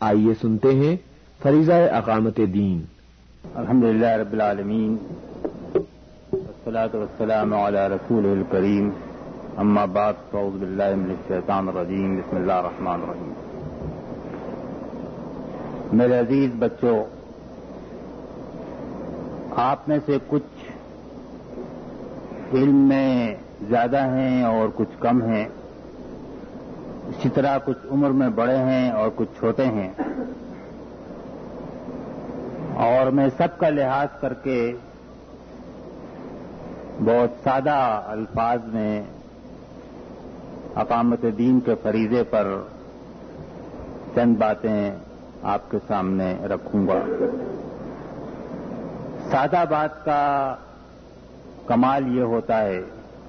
آئیے سنتے ہیں فریضہ اقامت دین۔ الحمدللہ رب العالمین والصلاة والسلام علی رسولہ الکریم، اما بعد فاعوذ باللہ من الشیطان الرجیم، بسم اللہ الرحمن الرحیم۔ میرے عزیز بچوں، آپ میں سے کچھ علم میں زیادہ ہیں اور کچھ کم ہیں، اسی طرح کچھ عمر میں بڑے ہیں اور کچھ چھوٹے ہیں، اور میں سب کا لحاظ کر کے بہت سادہ الفاظ میں اقامت دین کے فریضے پر چند باتیں آپ کے سامنے رکھوں گا۔ سادہ بات کا کمال یہ ہوتا ہے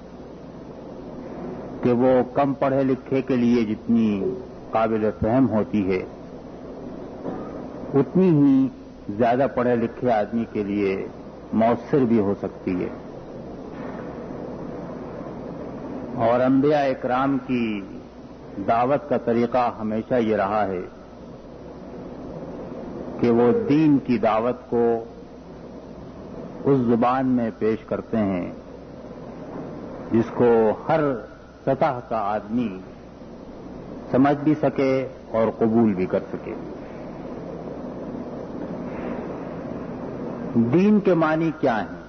کہ وہ کم پڑھے لکھے کے لیے جتنی قابل فہم ہوتی ہے، اتنی ہی زیادہ پڑھے لکھے آدمی کے لیے مؤثر بھی ہو سکتی ہے۔ اور انبیاء اکرام کی دعوت کا طریقہ ہمیشہ یہ رہا ہے کہ وہ دین کی دعوت کو اس زبان میں پیش کرتے ہیں جس کو ہر سطح کا آدمی سمجھ بھی سکے اور قبول بھی کر سکے۔ دین کے معنی کیا ہیں؟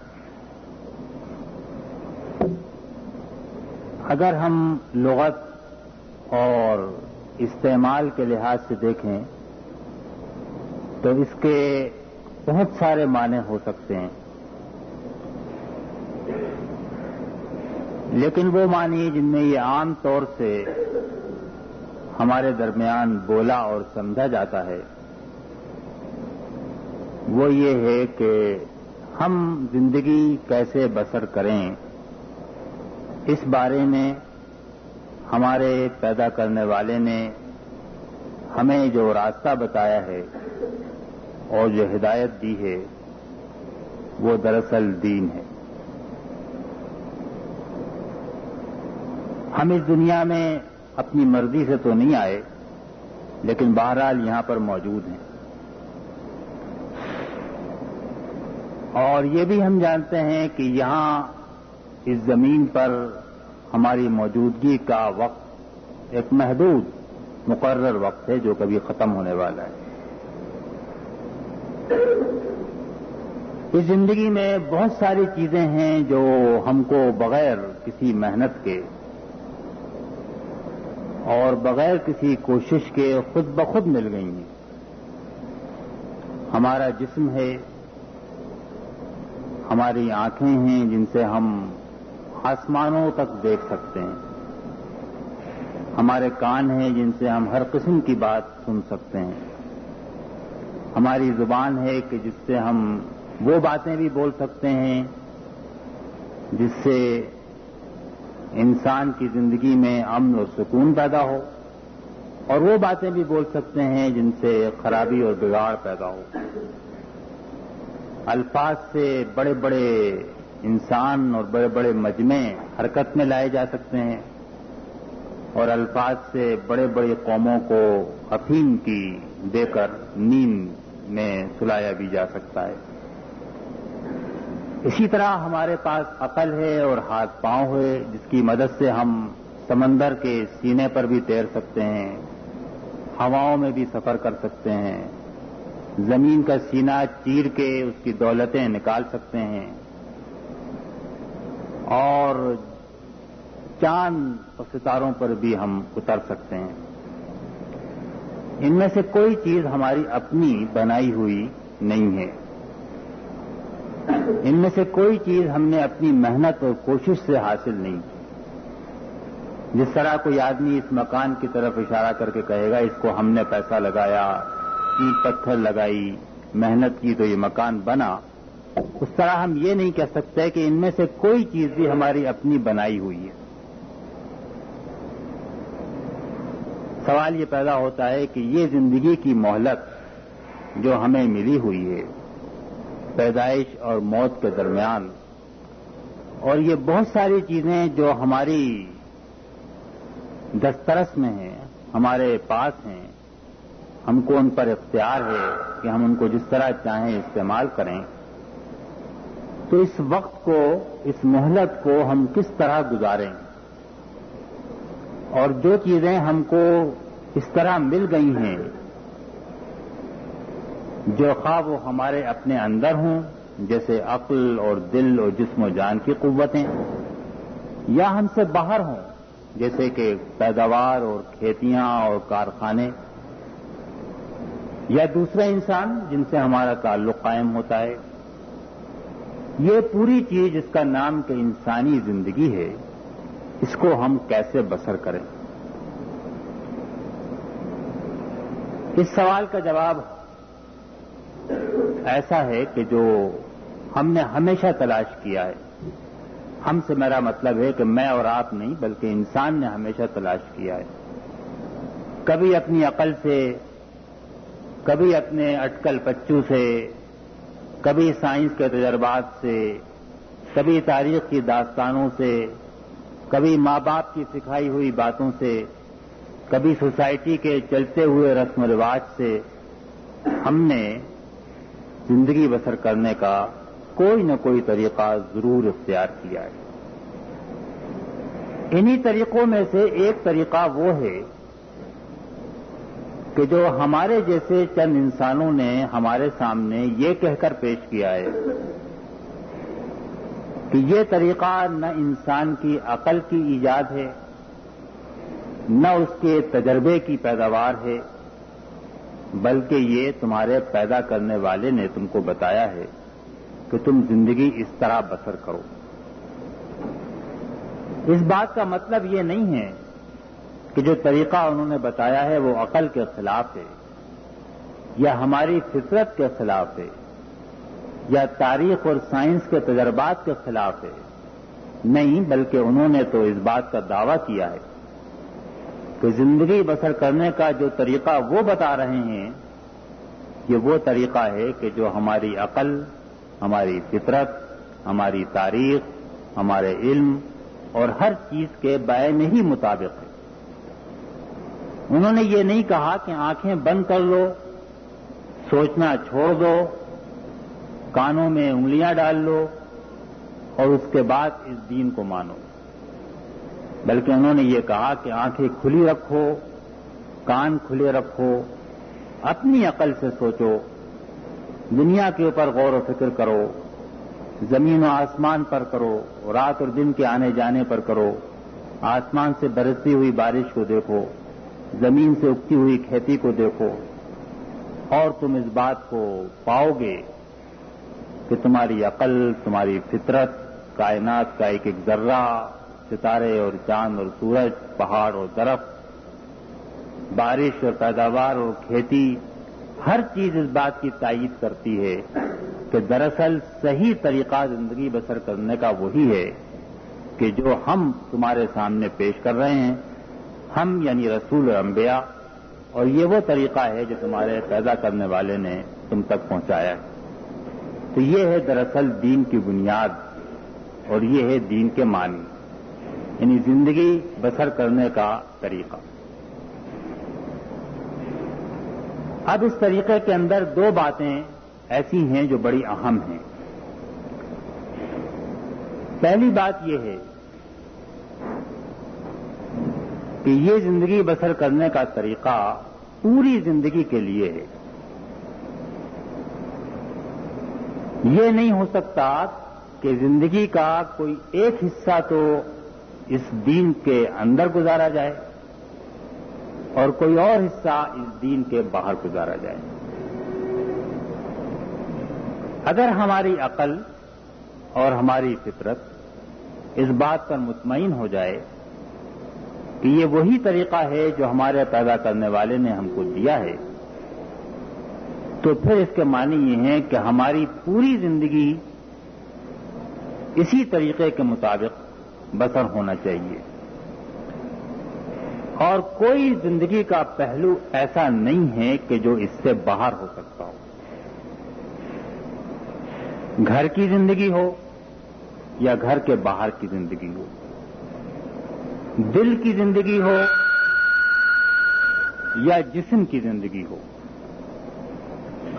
اگر ہم لغت اور استعمال کے لحاظ سے دیکھیں تو اس کے بہت سارے معنی ہو سکتے ہیں، لیکن وہ معنی جن میں یہ عام طور سے ہمارے درمیان بولا اور سمجھا جاتا ہے وہ یہ ہے کہ ہم زندگی کیسے بسر کریں، اس بارے میں ہمارے پیدا کرنے والے نے ہمیں جو راستہ بتایا ہے اور جو ہدایت دی ہے وہ دراصل دین ہے۔ ہم اس دنیا میں اپنی مرضی سے تو نہیں آئے، لیکن بہرحال یہاں پر موجود ہیں، اور یہ بھی ہم جانتے ہیں کہ یہاں اس زمین پر ہماری موجودگی کا وقت ایک محدود مقرر وقت ہے جو کبھی ختم ہونے والا ہے۔ اس زندگی میں بہت ساری چیزیں ہیں جو ہم کو بغیر کسی محنت کے اور بغیر کسی کوشش کے خود بخود مل گئی ہیں۔ ہمارا جسم ہے، ہماری آنکھیں ہیں جن سے ہم آسمانوں تک دیکھ سکتے ہیں، ہمارے کان ہیں جن سے ہم ہر قسم کی بات سن سکتے ہیں، ہماری زبان ہے کہ جس سے ہم وہ باتیں بھی بول سکتے ہیں جس سے انسان کی زندگی میں امن اور سکون پیدا ہو، اور وہ باتیں بھی بول سکتے ہیں جن سے خرابی اور بگاڑ پیدا ہو۔ الفاظ سے بڑے بڑے انسان اور بڑے بڑے مجمع حرکت میں لائے جا سکتے ہیں، اور الفاظ سے بڑے بڑے قوموں کو افہیم کی دے کر نیند میں سلایا بھی جا سکتا ہے۔ اسی طرح ہمارے پاس عقل ہے اور ہاتھ پاؤں ہے جس کی مدد سے ہم سمندر کے سینے پر بھی تیر سکتے ہیں، ہواؤں میں بھی سفر کر سکتے ہیں، زمین کا سینہ چیر کے اس کی دولتیں نکال سکتے ہیں، اور چاند اور ستاروں پر بھی ہم اتر سکتے ہیں۔ ان میں سے کوئی چیز ہماری اپنی بنائی ہوئی نہیں ہے، ان میں سے کوئی چیز ہم نے اپنی محنت اور کوشش سے حاصل نہیں کی۔ جس طرح کوئی آدمی اس مکان کی طرف اشارہ کر کے کہے گا اس کو ہم نے پیسہ لگایا، اینٹ پتھر لگائی، محنت کی تو یہ مکان بنا، اس طرح ہم یہ نہیں کہہ سکتے کہ ان میں سے کوئی چیز بھی ہماری اپنی بنائی ہوئی ہے۔ سوال یہ پیدا ہوتا ہے کہ یہ زندگی کی مہلت جو ہمیں ملی ہوئی ہے پیدائش اور موت کے درمیان، اور یہ بہت ساری چیزیں جو ہماری دسترس میں ہیں، ہمارے پاس ہیں، ہم کو ان پر اختیار ہے کہ ہم ان کو جس طرح چاہیں استعمال کریں، تو اس وقت کو، اس مہلت کو ہم کس طرح گزاریں، اور جو چیزیں ہم کو اس طرح مل گئی ہیں جو خواہ وہ ہمارے اپنے اندر ہوں، جیسے عقل اور دل اور جسم و جان کی قوتیں، یا ہم سے باہر ہوں، جیسے کہ پیداوار اور کھیتیاں اور کارخانے، یا دوسرے انسان جن سے ہمارا تعلق قائم ہوتا ہے، یہ پوری چیز جس کا نام کہ انسانی زندگی ہے، اس کو ہم کیسے بسر کریں؟ اس سوال کا جواب ایسا ہے کہ جو ہم نے ہمیشہ تلاش کیا ہے، ہم سے میرا مطلب ہے کہ میں اور آپ نہیں بلکہ انسان نے ہمیشہ تلاش کیا ہے، کبھی اپنی عقل سے، کبھی اپنے اٹکل پچو سے، کبھی سائنس کے تجربات سے، کبھی تاریخ کی داستانوں سے، کبھی ماں باپ کی سکھائی ہوئی باتوں سے، کبھی سوسائٹی کے چلتے ہوئے رسم و رواج سے ہم نے زندگی بسر کرنے کا کوئی نہ کوئی طریقہ ضرور اختیار کیا ہے۔ انہی طریقوں میں سے ایک طریقہ وہ ہے کہ جو ہمارے جیسے چند انسانوں نے ہمارے سامنے یہ کہہ کر پیش کیا ہے کہ یہ طریقہ نہ انسان کی عقل کی ایجاد ہے، نہ اس کے تجربے کی پیداوار ہے، بلکہ یہ تمہارے پیدا کرنے والے نے تم کو بتایا ہے کہ تم زندگی اس طرح بسر کرو۔ اس بات کا مطلب یہ نہیں ہے کہ جو طریقہ انہوں نے بتایا ہے وہ عقل کے خلاف ہے، یا ہماری فطرت کے خلاف ہے، یا تاریخ اور سائنس کے تجربات کے خلاف ہے، نہیں، بلکہ انہوں نے تو اس بات کا دعویٰ کیا ہے کہ زندگی بسر کرنے کا جو طریقہ وہ بتا رہے ہیں یہ وہ طریقہ ہے کہ جو ہماری عقل، ہماری فطرت، ہماری تاریخ، ہمارے علم اور ہر چیز کے بیان ہی مطابق ہے۔ انہوں نے یہ نہیں کہا کہ آنکھیں بند کر لو، سوچنا چھوڑ دو، کانوں میں انگلیاں ڈال لو اور اس کے بعد اس دین کو مانو، بلکہ انہوں نے یہ کہا کہ آنکھیں کھلی رکھو، کان کھلے رکھو، اپنی عقل سے سوچو، دنیا کے اوپر غور و فکر کرو، زمین و آسمان پر کرو، رات اور دن کے آنے جانے پر کرو، آسمان سے برستی ہوئی بارش کو دیکھو، زمین سے اگتی ہوئی کھیتی کو دیکھو، اور تم اس بات کو پاؤ گے کہ تمہاری عقل، تمہاری فطرت، کائنات کا ایک ایک ذرہ، ستارے اور چاند اور سورج، پہاڑ اور درخت، بارش اور پیداوار اور کھیتی، ہر چیز اس بات کی تائید کرتی ہے کہ دراصل صحیح طریقہ زندگی بسر کرنے کا وہی ہے کہ جو ہم تمہارے سامنے پیش کر رہے ہیں، ہم یعنی رسول اور انبیاء، اور یہ وہ طریقہ ہے جو تمہارے پیدا کرنے والے نے تم تک پہنچایا ہے۔ تو یہ ہے دراصل دین کی بنیاد اور یہ ہے دین کے معنی، یعنی زندگی بسر کرنے کا طریقہ۔ اب اس طریقے کے اندر دو باتیں ایسی ہیں جو بڑی اہم ہیں۔ پہلی بات یہ ہے کہ یہ زندگی بسر کرنے کا طریقہ پوری زندگی کے لیے ہے۔ یہ نہیں ہو سکتا کہ زندگی کا کوئی ایک حصہ تو اس دین کے اندر گزارا جائے اور کوئی اور حصہ اس دین کے باہر گزارا جائے۔ اگر ہماری عقل اور ہماری فطرت اس بات پر مطمئن ہو جائے کہ یہ وہی طریقہ ہے جو ہمارے پیدا کرنے والے نے ہم کو دیا ہے، تو پھر اس کے معنی یہ ہیں کہ ہماری پوری زندگی اسی طریقے کے مطابق بسر ہونا چاہیے، اور کوئی زندگی کا پہلو ایسا نہیں ہے کہ جو اس سے باہر ہو سکتا ہو۔ گھر کی زندگی ہو یا گھر کے باہر کی زندگی ہو، دل کی زندگی ہو یا جسم کی زندگی ہو،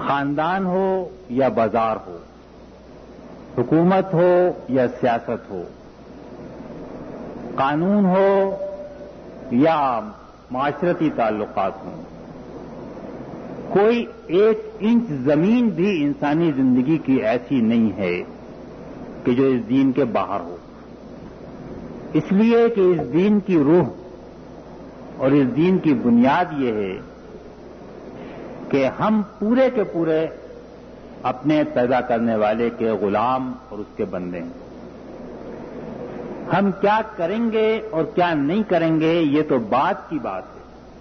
خاندان ہو یا بازار ہو، حکومت ہو یا سیاست ہو، قانون ہو یا معاشرتی تعلقات ہوں، کوئی 1 انچ زمین بھی انسانی زندگی کی ایسی نہیں ہے کہ جو اس دین کے باہر ہو، اس لیے کہ اس دین کی روح اور اس دین کی بنیاد یہ ہے کہ ہم پورے کے پورے اپنے پیدا کرنے والے کے غلام اور اس کے بندے ہیں۔ ہم کیا کریں گے اور کیا نہیں کریں گے یہ تو بات کی بات ہے،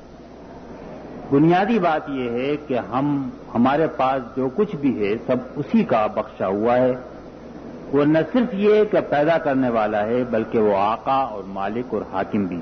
بنیادی بات یہ ہے کہ ہمارے پاس جو کچھ بھی ہے سب اسی کا بخشا ہوا ہے۔ وہ نہ صرف یہ کہ پیدا کرنے والا ہے بلکہ وہ آقا اور مالک اور حاکم بھی،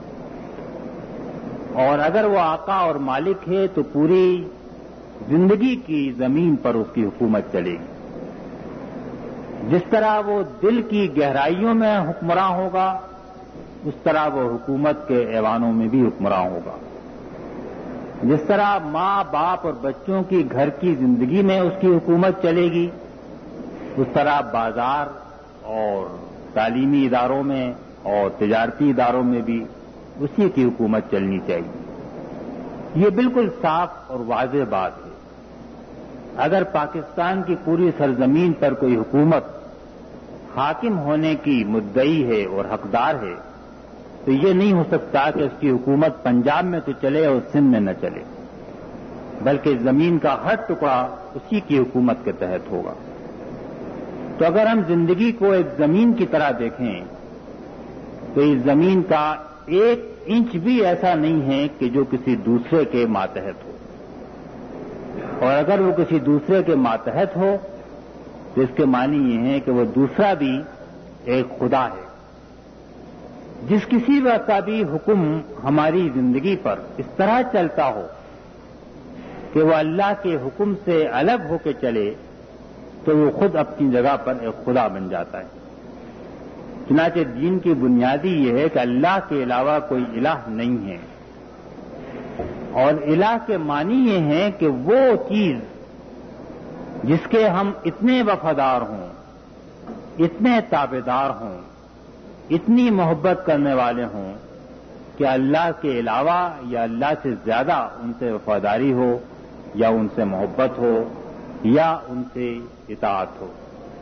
اور اگر وہ آقا اور مالک ہے تو پوری زندگی کی زمین پر اس کی حکومت چلے گی۔ جس طرح وہ دل کی گہرائیوں میں حکمراں ہوگا اس طرح وہ حکومت کے ایوانوں میں بھی حکمراں ہوگا۔ جس طرح ماں باپ اور بچوں کی گھر کی زندگی میں اس کی حکومت چلے گی اس طرح بازار اور تعلیمی اداروں میں اور تجارتی اداروں میں بھی اسی کی حکومت چلنی چاہیے۔ یہ بالکل صاف اور واضح بات ہے۔ اگر پاکستان کی پوری سرزمین پر کوئی حکومت حاکم ہونے کی مدعی ہے اور حقدار ہے تو یہ نہیں ہو سکتا کہ اس کی حکومت پنجاب میں تو چلے اور سندھ میں نہ چلے، بلکہ زمین کا ہر ٹکڑا اسی کی حکومت کے تحت ہوگا۔ تو اگر ہم زندگی کو ایک زمین کی طرح دیکھیں تو اس زمین کا 1 انچ بھی ایسا نہیں ہے کہ جو کسی دوسرے کے ماتحت ہو، اور اگر وہ کسی دوسرے کے ماتحت ہو تو اس کے معنی یہ ہے کہ وہ دوسرا بھی ایک خدا ہے۔ جس کسی کا بھی حکم ہماری زندگی پر اس طرح چلتا ہو کہ وہ اللہ کے حکم سے الگ ہو کے چلے تو وہ خود اپنی جگہ پر ایک خدا بن جاتا ہے۔ چنانچہ دین کی بنیادی یہ ہے کہ اللہ کے علاوہ کوئی الہ نہیں ہے، اور الہ کے معنی یہ ہے کہ وہ چیز جس کے ہم اتنے وفادار ہوں، اتنے تابعدار ہوں، اتنی محبت کرنے والے ہوں کہ اللہ کے علاوہ یا اللہ سے زیادہ ان سے وفاداری ہو یا ان سے محبت ہو یا ان سے اطاعت ہو۔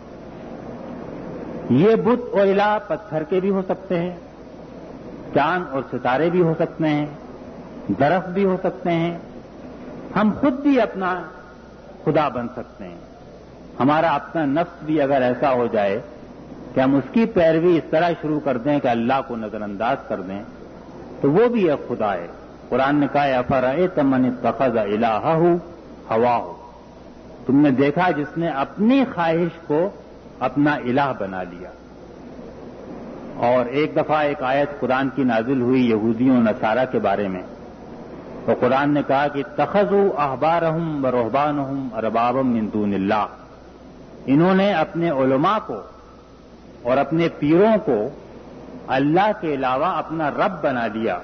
یہ بت اور الہ پتھر کے بھی ہو سکتے ہیں، چاند اور ستارے بھی ہو سکتے ہیں، درخت بھی ہو سکتے ہیں، ہم خود بھی اپنا خدا بن سکتے ہیں۔ ہمارا اپنا نفس بھی اگر ایسا ہو جائے کہ ہم اس کی پیروی اس طرح شروع کر دیں کہ اللہ کو نظر انداز کر دیں تو وہ بھی ایک خدا ہے۔ قرآن نے کہا افرأیت من اتخذ الہہ ہواہ، تم نے دیکھا جس نے اپنی خواہش کو اپنا الہ بنا لیا۔ اور ایک دفعہ ایک آیت قرآن کی نازل ہوئی یہودیوں اور نصارہ کے بارے میں، تو قرآن نے کہا کہ اتخذوا احبارہم ورہبانہم اربابا من دون اللہ، انہوں نے اپنے علماء کو اور اپنے پیروں کو اللہ کے علاوہ اپنا رب بنا لیا۔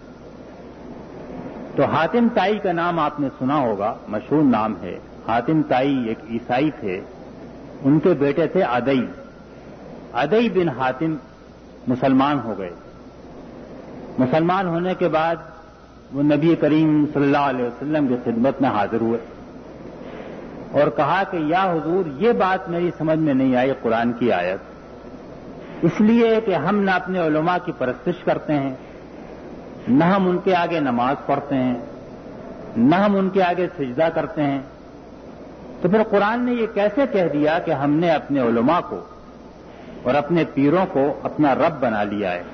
تو حاتم طائی کا نام آپ نے سنا ہوگا، مشہور نام ہے۔ حاتم طائی ایک عیسائی تھے، ان کے بیٹے تھے عدی بن حاتم مسلمان ہو گئے۔ مسلمان ہونے کے بعد وہ نبی کریم صلی اللہ علیہ وسلم کی خدمت میں حاضر ہوئے اور کہا کہ یا حضور یہ بات میری سمجھ میں نہیں آئی قرآن کی آیت، اس لیے کہ ہم نہ اپنے علماء کی پرستش کرتے ہیں، نہ ہم ان کے آگے نماز پڑھتے ہیں، نہ ہم ان کے آگے سجدہ کرتے ہیں، تو پھر قرآن نے یہ کیسے کہہ دیا کہ ہم نے اپنے علماء کو اور اپنے پیروں کو اپنا رب بنا لیا ہے؟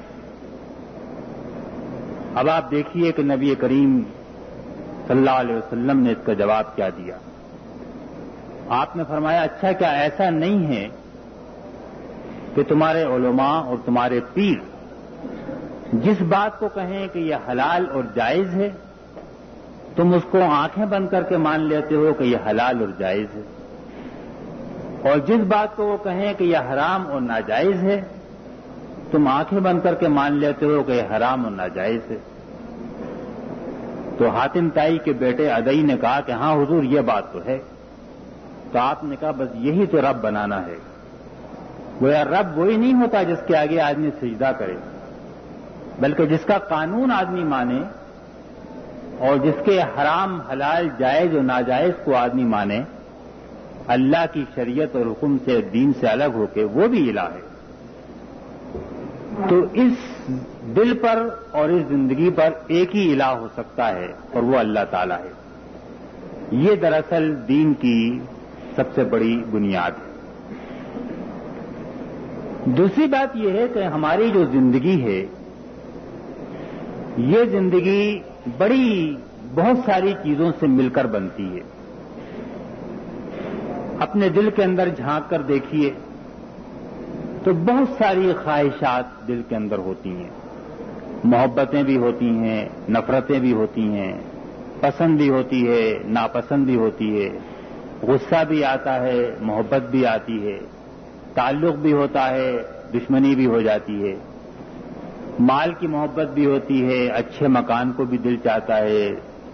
اب آپ دیکھیے کہ نبی کریم صلی اللہ علیہ وسلم نے اس کا جواب کیا دیا۔ آپ نے فرمایا اچھا کیا ایسا نہیں ہے کہ تمہارے علماء اور تمہارے پیر جس بات کو کہیں کہ یہ حلال اور جائز ہے تم اس کو آنکھیں بند کر کے مان لیتے ہو کہ یہ حلال اور جائز ہے، اور جس بات کو وہ کہیں کہ یہ حرام اور ناجائز ہے تم آنکھیں بند کر کے مان لیتے ہو کہ یہ حرام اور ناجائز ہے۔ تو حاتم طائی کے بیٹے عدی نے کہا کہ ہاں حضور یہ بات تو ہے، تو آپ نے کہا بس یہی تو رب بنانا ہے. گویا رب وہی نہیں ہوتا جس کے آگے آدمی سجدہ کرے، بلکہ جس کا قانون آدمی مانے اور جس کے حرام حلال جائز و ناجائز کو آدمی مانے، اللہ کی شریعت اور حکم سے دین سے الگ ہو کے، وہ بھی الہ ہے. تو اس دل پر اور اس زندگی پر ایک ہی الہ ہو سکتا ہے اور وہ اللہ تعالی ہے. یہ دراصل دین کی سب سے بڑی بنیاد ہے. دوسری بات یہ ہے کہ ہماری جو زندگی ہے، یہ زندگی بہت ساری چیزوں سے مل کر بنتی ہے. اپنے دل کے اندر جھانک کر دیکھیے تو بہت ساری خواہشات دل کے اندر ہوتی ہیں. محبتیں بھی ہوتی ہیں، نفرتیں بھی ہوتی ہیں، پسند بھی ہوتی ہے، ناپسند بھی ہوتی ہے، غصہ بھی آتا ہے، محبت بھی آتی ہے، تعلق بھی ہوتا ہے، دشمنی بھی ہو جاتی ہے، مال کی محبت بھی ہوتی ہے، اچھے مکان کو بھی دل چاہتا ہے.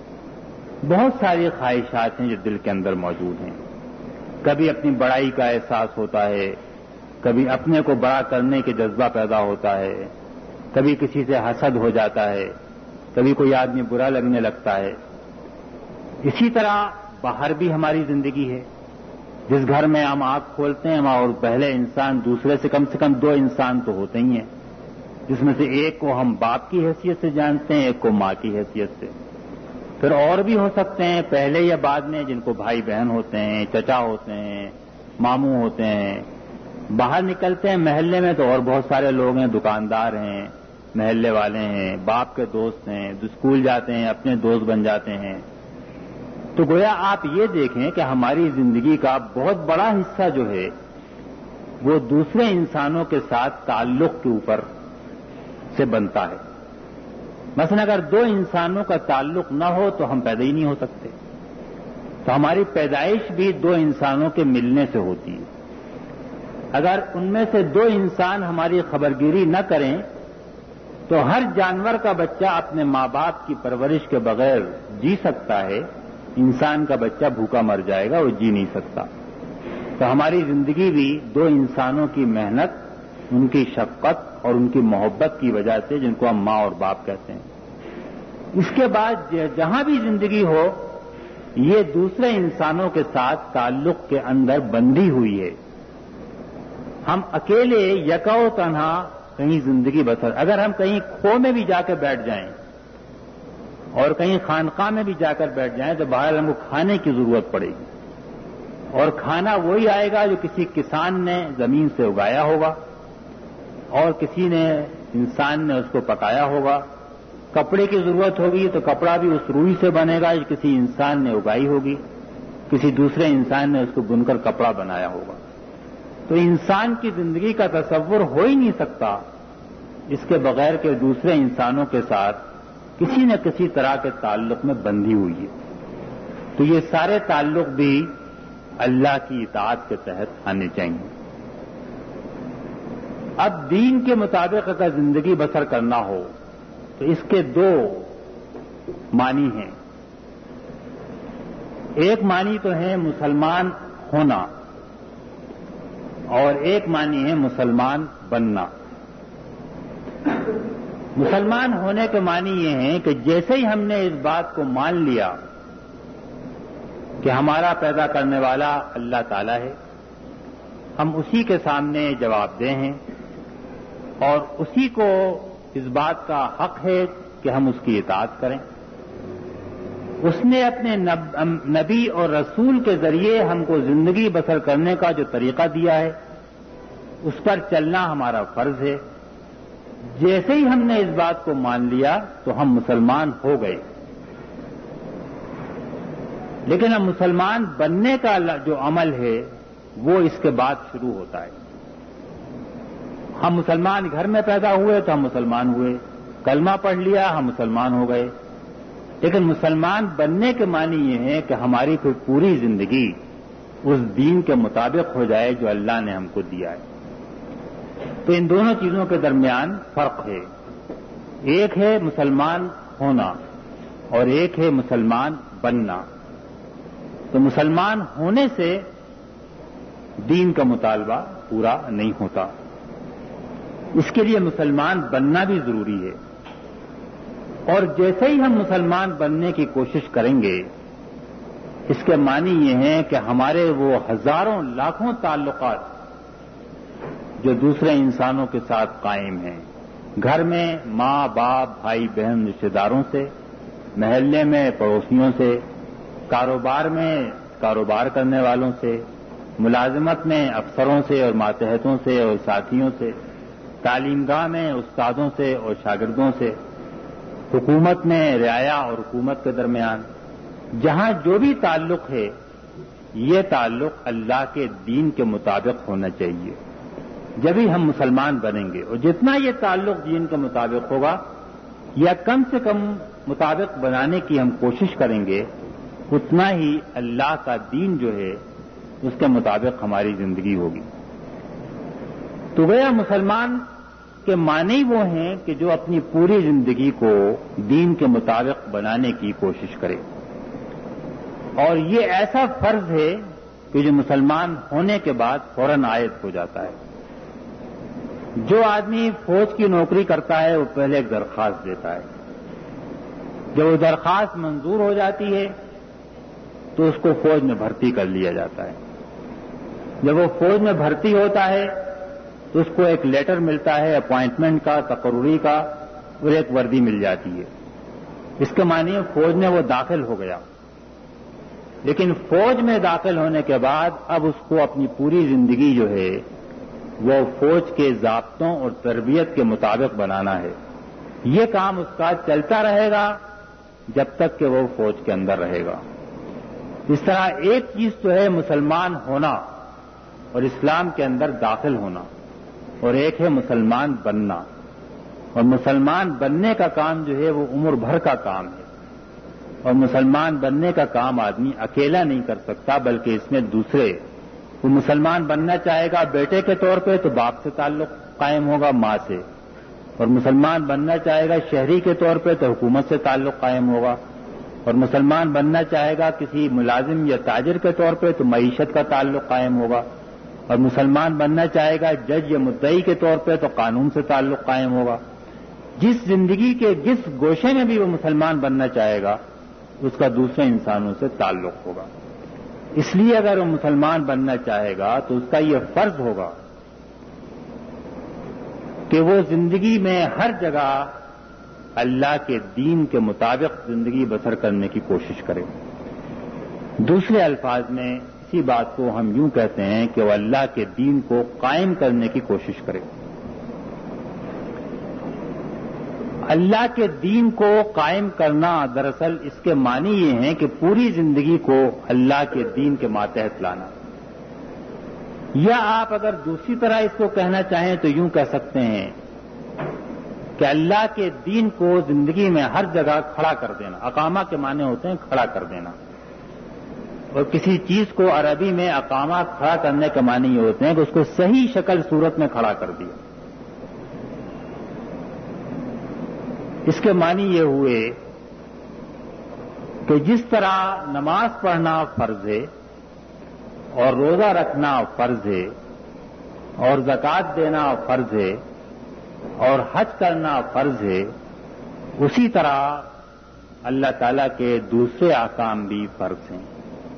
بہت ساری خواہشات ہیں جو دل کے اندر موجود ہیں. کبھی اپنی بڑائی کا احساس ہوتا ہے، کبھی اپنے کو بڑا کرنے کے جذبہ پیدا ہوتا ہے، کبھی کسی سے حسد ہو جاتا ہے، کبھی کوئی آدمی برا لگنے لگتا ہے. اسی طرح باہر بھی ہماری زندگی ہے. جس گھر میں ہم آنکھ کھولتے ہیں وہاں اور پہلے انسان دوسرے سے کم 2 انسان تو ہوتے ہی ہیں، جس میں سے ایک کو ہم باپ کی حیثیت سے جانتے ہیں، ایک کو ماں کی حیثیت سے. پھر اور بھی ہو سکتے ہیں پہلے یا بعد میں، جن کو بھائی بہن ہوتے ہیں، چچا ہوتے ہیں، ماموں ہوتے ہیں. باہر نکلتے ہیں محلے میں تو اور بہت سارے لوگ ہیں، دکاندار ہیں، محلے والے ہیں، باپ کے دوست ہیں، اسکول جاتے ہیں اپنے دوست بن جاتے ہیں. تو گویا آپ یہ دیکھیں کہ ہماری زندگی کا بہت بڑا حصہ جو ہے وہ دوسرے انسانوں کے ساتھ تعلق کے اوپر سے بنتا ہے. مثلا اگر 2 انسانوں کا تعلق نہ ہو تو ہم پیدا ہی نہیں ہو سکتے. تو ہماری پیدائش بھی 2 انسانوں کے ملنے سے ہوتی ہے. اگر ان میں سے 2 انسان ہماری خبرگیری نہ کریں تو ہر جانور کا بچہ اپنے ماں باپ کی پرورش کے بغیر جی سکتا ہے، انسان کا بچہ بھوکا مر جائے گا، وہ جی نہیں سکتا. تو ہماری زندگی بھی 2 انسانوں کی محنت، ان کی شفقت اور ان کی محبت کی وجہ سے، جن کو ہم ماں اور باپ کہتے ہیں. اس کے بعد جہاں بھی زندگی ہو، یہ دوسرے انسانوں کے ساتھ تعلق کے اندر بندھی ہوئی ہے. ہم اکیلے یکا و تنہا کہیں زندگی بسر، اگر ہم کہیں کھو میں بھی جا کے بیٹھ جائیں اور کہیں خانقاہ میں بھی جا کر بیٹھ جائیں تو باہر ہم کو کھانے کی ضرورت پڑے گی، اور کھانا وہی آئے گا جو کسی کسان نے زمین سے اگایا ہوگا اور کسی نے انسان نے اس کو پکایا ہوگا. کپڑے کی ضرورت ہوگی تو کپڑا بھی اس روئی سے بنے گا جو کسی انسان نے اگائی ہوگی، کسی دوسرے انسان نے اس کو بن کر کپڑا بنایا ہوگا. تو انسان کی زندگی کا تصور ہو ہی نہیں سکتا اس کے بغیر کہ دوسرے انسانوں کے ساتھ کسی نہ کسی طرح کے تعلق میں بندھی ہوئی ہے. تو یہ سارے تعلق بھی اللہ کی اطاعت کے تحت آنے چاہیے. اب دین کے مطابق اگر زندگی بسر کرنا ہو تو اس کے 2 معنی ہیں. ایک معنی تو ہے مسلمان ہونا اور ایک معنی ہے مسلمان بننا. مسلمان ہونے کے معنی یہ ہیں کہ جیسے ہی ہم نے اس بات کو مان لیا کہ ہمارا پیدا کرنے والا اللہ تعالی ہے، ہم اسی کے سامنے جواب دہ ہیں اور اسی کو اس بات کا حق ہے کہ ہم اس کی اطاعت کریں. اس نے اپنے نبی اور رسول کے ذریعے ہم کو زندگی بسر کرنے کا جو طریقہ دیا ہے اس پر چلنا ہمارا فرض ہے. جیسے ہی ہم نے اس بات کو مان لیا تو ہم مسلمان ہو گئے. لیکن اب مسلمان بننے کا جو عمل ہے وہ اس کے بعد شروع ہوتا ہے. ہم مسلمان گھر میں پیدا ہوئے تو ہم مسلمان ہوئے، کلمہ پڑھ لیا ہم مسلمان ہو گئے. لیکن مسلمان بننے کے معنی یہ ہے کہ ہماری پھر پوری زندگی اس دین کے مطابق ہو جائے جو اللہ نے ہم کو دیا ہے. تو ان دونوں چیزوں کے درمیان فرق ہے. ایک ہے مسلمان ہونا اور ایک ہے مسلمان بننا. تو مسلمان ہونے سے دین کا مطالبہ پورا نہیں ہوتا. اس کے لیے مسلمان بننا بھی ضروری ہے. اور جیسے ہی ہم مسلمان بننے کی کوشش کریں گے اس کے معنی یہ ہیں کہ ہمارے وہ ہزاروں لاکھوں تعلقات جو دوسرے انسانوں کے ساتھ قائم ہیں، گھر میں ماں باپ بھائی بہن رشتے داروں سے، محلے میں پڑوسیوں سے، کاروبار میں کاروبار کرنے والوں سے، ملازمت میں افسروں سے اور ماتحتوں سے اور ساتھیوں سے، تعلیم گاہ میں استادوں سے اور شاگردوں سے، حکومت میں رعایا اور حکومت کے درمیان، جہاں جو بھی تعلق ہے یہ تعلق اللہ کے دین کے مطابق ہونا چاہیے. جبھی ہم مسلمان بنیں گے، اور جتنا یہ تعلق دین کے مطابق ہوگا یا کم سے کم مطابق بنانے کی ہم کوشش کریں گے، اتنا ہی اللہ کا دین جو ہے اس کے مطابق ہماری زندگی ہوگی. تو گویا مسلمان کے معنی وہ ہیں کہ جو اپنی پوری زندگی کو دین کے مطابق بنانے کی کوشش کرے. اور یہ ایسا فرض ہے کہ جو مسلمان ہونے کے بعد فوراً عائد ہو جاتا ہے. جو آدمی فوج کی نوکری کرتا ہے وہ پہلے ایک درخواست دیتا ہے. جب وہ درخواست منظور ہو جاتی ہے تو اس کو فوج میں بھرتی کر لیا جاتا ہے. جب وہ فوج میں بھرتی ہوتا ہے تو اس کو ایک لیٹر ملتا ہے اپوائنٹمنٹ کا، تقرری کا، اور ایک وردی مل جاتی ہے. اس کے معنی ہے فوج میں وہ داخل ہو گیا. لیکن فوج میں داخل ہونے کے بعد اب اس کو اپنی پوری زندگی جو ہے وہ فوج کے ضابطوں اور تربیت کے مطابق بنانا ہے. یہ کام اس کا چلتا رہے گا جب تک کہ وہ فوج کے اندر رہے گا. اس طرح ایک چیز تو ہے مسلمان ہونا اور اسلام کے اندر داخل ہونا، اور ایک ہے مسلمان بننا. اور مسلمان بننے کا کام جو ہے وہ عمر بھر کا کام ہے. اور مسلمان بننے کا کام آدمی اکیلا نہیں کر سکتا بلکہ اس میں دوسرے. وہ مسلمان بننا چاہے گا بیٹے کے طور پہ تو باپ سے تعلق قائم ہوگا، ماں سے. اور مسلمان بننا چاہے گا شہری کے طور پہ تو حکومت سے تعلق قائم ہوگا. اور مسلمان بننا چاہے گا کسی ملازم یا تاجر کے طور پہ تو معیشت کا تعلق قائم ہوگا. اور مسلمان بننا چاہے گا جج یا مدعی کے طور پہ تو قانون سے تعلق قائم ہوگا. جس زندگی کے جس گوشے میں بھی وہ مسلمان بننا چاہے گا اس کا دوسرے انسانوں سے تعلق ہوگا. اس لیے اگر وہ مسلمان بننا چاہے گا تو اس کا یہ فرض ہوگا کہ وہ زندگی میں ہر جگہ اللہ کے دین کے مطابق زندگی بسر کرنے کی کوشش کرے. دوسرے الفاظ میں اسی بات کو ہم یوں کہتے ہیں کہ وہ اللہ کے دین کو قائم کرنے کی کوشش کرے. اللہ کے دین کو قائم کرنا دراصل اس کے معنی یہ ہیں کہ پوری زندگی کو اللہ کے دین کے ماتحت لانا. یا آپ اگر دوسری طرح اس کو کہنا چاہیں تو یوں کہہ سکتے ہیں کہ اللہ کے دین کو زندگی میں ہر جگہ کھڑا کر دینا. اقامہ کے معنی ہوتے ہیں کھڑا کر دینا. اور کسی چیز کو عربی میں اقامہ کھڑا کرنے کے معنی یہ ہوتے ہیں کہ اس کو صحیح شکل صورت میں کھڑا کر دیا. اس کے معنی یہ ہوئے کہ جس طرح نماز پڑھنا فرض ہے اور روزہ رکھنا فرض ہے اور زکوٰۃ دینا فرض ہے اور حج کرنا فرض ہے، اسی طرح اللہ تعالیٰ کے دوسرے احکام بھی فرض ہیں.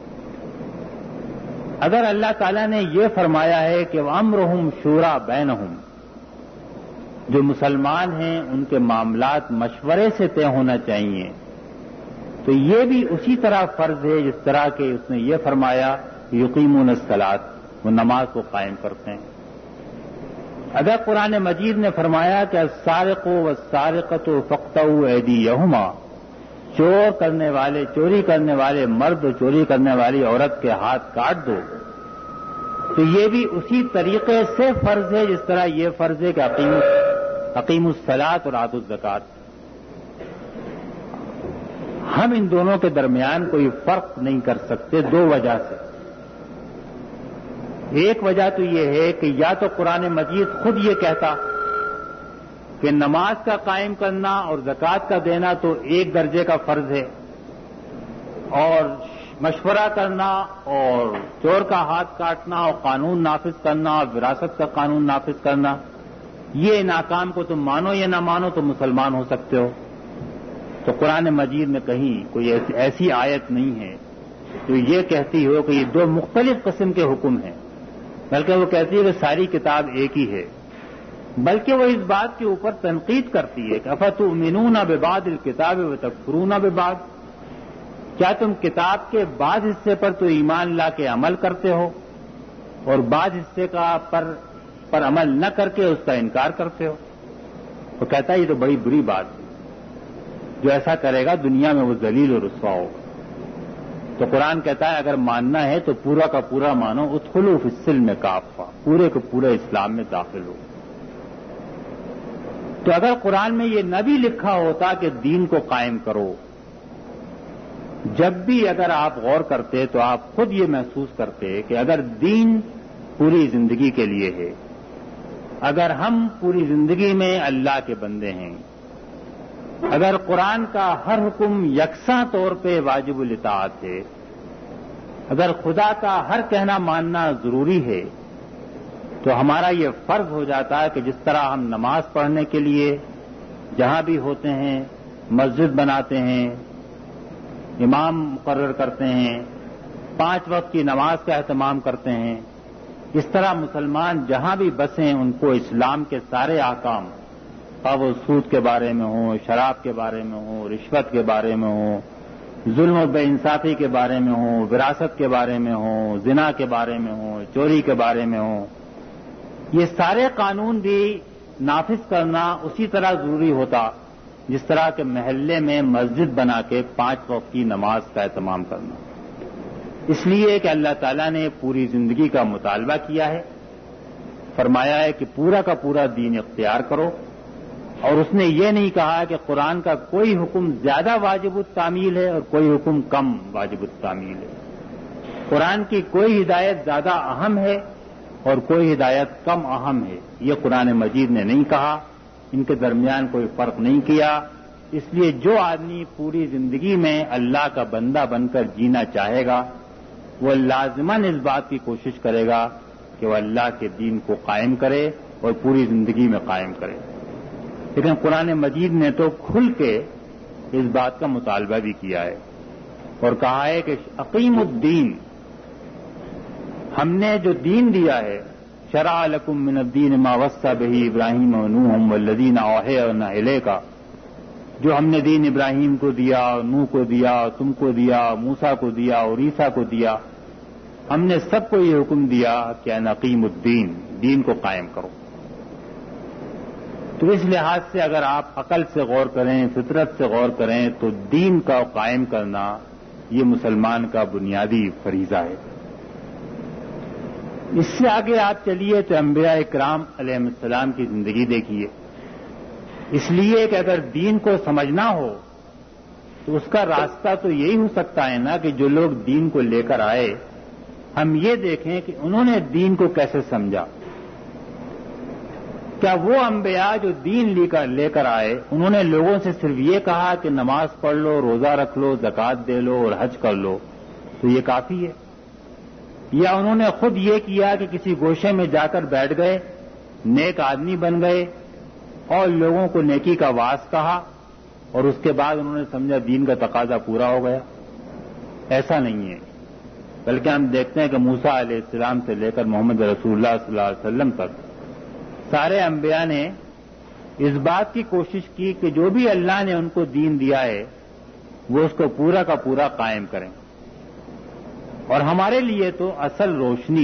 اگر اللہ تعالیٰ نے یہ فرمایا ہے کہ وَأَمْرُهُمْ شُورَىٰ بَيْنَهُمْ، جو مسلمان ہیں ان کے معاملات مشورے سے طے ہونا چاہیے، تو یہ بھی اسی طرح فرض ہے جس طرح کہ اس نے یہ فرمایا یقیمون الصلاۃ، وہ نماز کو قائم کرتے ہیں. اگر قرآن مجید نے فرمایا کہ السارق والسارقۃ فاقطعوا ایدیہما، چوری کرنے والے مرد چوری کرنے والی عورت کے ہاتھ کاٹ دو، تو یہ بھی اسی طریقے سے فرض ہے جس طرح یہ فرض ہے کہ اقیموا الصلاۃ اور آتوا الزکوٰۃ. ہم ان دونوں کے درمیان کوئی فرق نہیں کر سکتے دو وجہ سے. ایک وجہ تو یہ ہے کہ یا تو قرآن مجید خود یہ کہتا کہ نماز کا قائم کرنا اور زکوٰۃ کا دینا تو ایک درجے کا فرض ہے، اور مشورہ کرنا اور چور کا ہاتھ کاٹنا اور قانون نافذ کرنا اور وراثت کا قانون نافذ کرنا، یہ ناکام کو تم مانو یا نہ مانو تو مسلمان ہو سکتے ہو۔ تو قرآن مجید میں کہیں کوئی ایسی آیت نہیں ہے جو یہ کہتی ہو کہ یہ دو مختلف قسم کے حکم ہیں، بلکہ وہ کہتی ہے کہ ساری کتاب ایک ہی ہے، بلکہ وہ اس بات کے اوپر تنقید کرتی ہے کہ افتؤمنون ببعض الکتاب وتکفرون ببعض، کیا تم کتاب کے بعض حصے پر تو ایمان لا کے عمل کرتے ہو اور بعض حصے کا پر عمل نہ کر کے اس کا انکار کرتے ہو؟ وہ کہتا ہے یہ تو بڑی بری بات ہے، جو ایسا کرے گا دنیا میں وہ ذلیل اور رسوا ہوگا۔ تو قرآن کہتا ہے اگر ماننا ہے تو پورا کا پورا مانو، ادخلوا فی السلم کافہ، پورے کے پورے اسلام میں داخل ہو۔ تو اگر قرآن میں یہ نہ بھی لکھا ہوتا کہ دین کو قائم کرو، جب بھی اگر آپ غور کرتے تو آپ خود یہ محسوس کرتے کہ اگر دین پوری زندگی کے لیے ہے، اگر ہم پوری زندگی میں اللہ کے بندے ہیں، اگر قرآن کا ہر حکم یکساں طور پہ واجب الاطاعت ہے، اگر خدا کا ہر کہنا ماننا ضروری ہے، تو ہمارا یہ فرض ہو جاتا ہے کہ جس طرح ہم نماز پڑھنے کے لیے جہاں بھی ہوتے ہیں مسجد بناتے ہیں، امام مقرر کرتے ہیں، 5 وقت کی نماز کا اہتمام کرتے ہیں، اس طرح مسلمان جہاں بھی بسیں ان کو اسلام کے سارے احکام، خواہ وہ سود کے بارے میں ہوں، شراب کے بارے میں ہوں، رشوت کے بارے میں ہوں، ظلم و بے انصافی کے بارے میں ہوں، وراثت کے بارے میں ہوں، زنا کے بارے میں ہوں، چوری کے بارے میں ہوں، یہ سارے قانون بھی نافذ کرنا اسی طرح ضروری ہوتا جس طرح کے محلے میں مسجد بنا کے 5 وقت کی نماز کا اہتمام کرنا۔ اس لیے کہ اللہ تعالیٰ نے پوری زندگی کا مطالبہ کیا ہے، فرمایا ہے کہ پورا کا پورا دین اختیار کرو، اور اس نے یہ نہیں کہا کہ قرآن کا کوئی حکم زیادہ واجب التعمیل ہے اور کوئی حکم کم واجب التعمیل ہے، قرآن کی کوئی ہدایت زیادہ اہم ہے اور کوئی ہدایت کم اہم ہے، یہ قرآن مجید نے نہیں کہا، ان کے درمیان کوئی فرق نہیں کیا۔ اس لیے جو آدمی پوری زندگی میں اللہ کا بندہ بن کر جینا چاہے گا وہ لازماً اس بات کی کوشش کرے گا کہ وہ اللہ کے دین کو قائم کرے اور پوری زندگی میں قائم کرے، لیکن قرآن مجید نے تو کھل کے اس بات کا مطالبہ بھی کیا ہے اور کہا ہے کہ اقیم الدین، ہم نے جو دین دیا ہے، شرع لکم من الدین ما وصى به ابراہیم ونوح والذین اوحینا الیک، جو ہم نے دین ابراہیم کو دیا، نوح کو دیا، تم کو دیا، موسیٰ کو دیا اور عیسیٰ کو دیا، ہم نے سب کو یہ حکم دیا کہ ان اقیم الدین، دین کو قائم کرو۔ تو اس لحاظ سے اگر آپ عقل سے غور کریں، فطرت سے غور کریں تو دین کا قائم کرنا یہ مسلمان کا بنیادی فریضہ ہے۔ اس سے آگے آپ چلیے تو انبیاء اکرام علیہ السلام کی زندگی دیکھیے، اس لیے کہ اگر دین کو سمجھنا ہو تو اس کا راستہ تو یہی ہو سکتا ہے نا کہ جو لوگ دین کو لے کر آئے ہم یہ دیکھیں کہ انہوں نے دین کو کیسے سمجھا۔ کیا وہ انبیاء جو دین لے کر آئے انہوں نے لوگوں سے صرف یہ کہا کہ نماز پڑھ لو، روزہ رکھ لو، زکوٰۃ دے لو اور حج کر لو تو یہ کافی ہے؟ یا انہوں نے خود یہ کیا کہ کسی گوشے میں جا کر بیٹھ گئے، نیک آدمی بن گئے اور لوگوں کو نیکی کا واعظ کہا اور اس کے بعد انہوں نے سمجھا دین کا تقاضا پورا ہو گیا؟ ایسا نہیں ہے، بلکہ ہم دیکھتے ہیں کہ موسیٰ علیہ السلام سے لے کر محمد رسول اللہ صلی اللہ علیہ وسلم تک سارے انبیاء نے اس بات کی کوشش کی کہ جو بھی اللہ نے ان کو دین دیا ہے وہ اس کو پورا کا پورا قائم کریں۔ اور ہمارے لیے تو اصل روشنی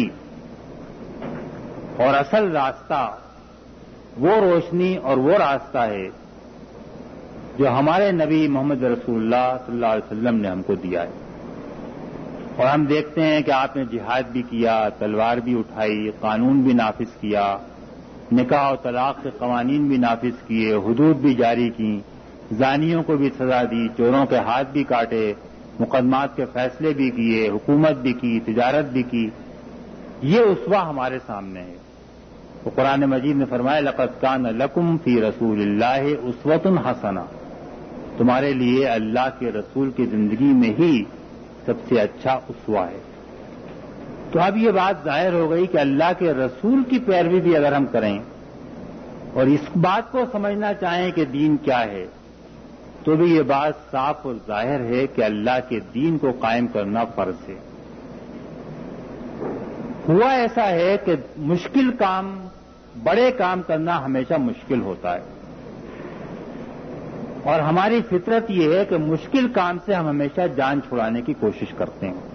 اور اصل راستہ وہ روشنی اور وہ راستہ ہے جو ہمارے نبی محمد رسول اللہ صلی اللہ علیہ وسلم نے ہم کو دیا ہے۔ اور ہم دیکھتے ہیں کہ آپ نے جہاد بھی کیا، تلوار بھی اٹھائی، قانون بھی نافذ کیا، نکاح و طلاق کے قوانین بھی نافذ کیے، حدود بھی جاری کی، زانیوں کو بھی سزا دی، چوروں کے ہاتھ بھی کاٹے، مقدمات کے فیصلے بھی کیے، حکومت بھی کی، تجارت بھی کی۔ یہ اسوہ ہمارے سامنے ہے۔ تو قرآن مجید نے فرمایا لقد کان لکم فی رسول اللہ اسوۃ حسنہ، تمہارے لیے اللہ کے رسول کی زندگی میں ہی سب سے اچھا اسوہ ہے۔ تو اب یہ بات ظاہر ہو گئی کہ اللہ کے رسول کی پیروی بھی اگر ہم کریں اور اس بات کو سمجھنا چاہیں کہ دین کیا ہے، تو بھی یہ بات صاف اور ظاہر ہے کہ اللہ کے دین کو قائم کرنا فرض ہے۔ ہوا ایسا ہے کہ مشکل کام، بڑے کام کرنا ہمیشہ مشکل ہوتا ہے، اور ہماری فطرت یہ ہے کہ مشکل کام سے ہم ہمیشہ جان چھڑانے کی کوشش کرتے ہیں۔